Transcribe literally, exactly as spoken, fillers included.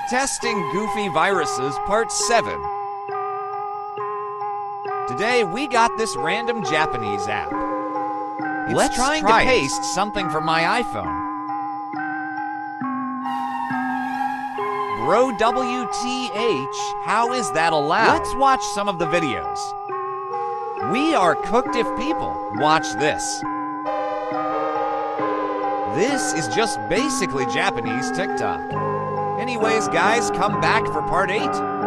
Testing Goofy Viruses Part seven. Today we got this random Japanese app. It's Let's trying try to it. paste something from my iPhone. Bro W T H, how is that allowed? Let's watch some of the videos. We are cooked if people. Watch this. This is just basically Japanese TikTok. Anyways, guys, come back for part eight.